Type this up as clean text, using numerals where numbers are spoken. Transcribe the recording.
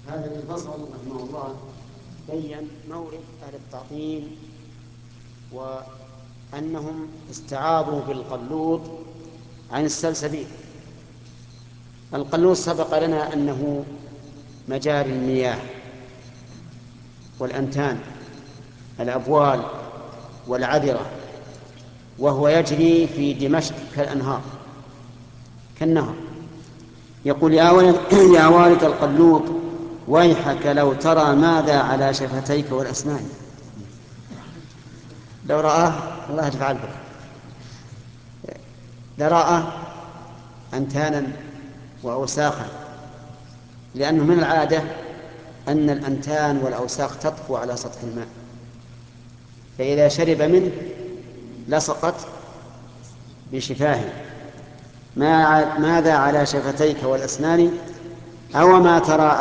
هذا الفصل رحمه الله بين مورد أهل التعطيل وأنهم استعاضوا بالقلوط عن السلسبيل. القلوط سبق لنا أنه مجاري المياه والأنتان الأبوال والعذرة، وهو يجري في دمشق كالنهر. يقول يا والد القلوط ويحك لو ترى ماذا على شفتيك والأسنان. لو رآه الله يجعل بك لرأى أنتانا وأوساخا، لأنه من العادة أن الأنتان والأوساخ تطفو على سطح الماء، فإذا شرب منه لصقت بشفاهه. ماذا على شفتيك والأسنان أو ما ترى